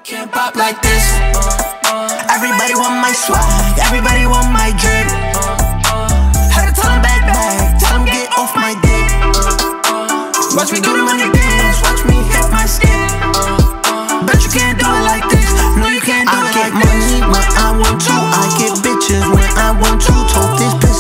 Can't pop like this. Everybody want my swag, everybody want my drip. Had to tell them back, tell them get off my dick. Watch me do the money dance, watch me hit my skin. Bet you can't do it like this, no you can't do it like this. I get money when I want to, I get bitches when I want to. Told this bitch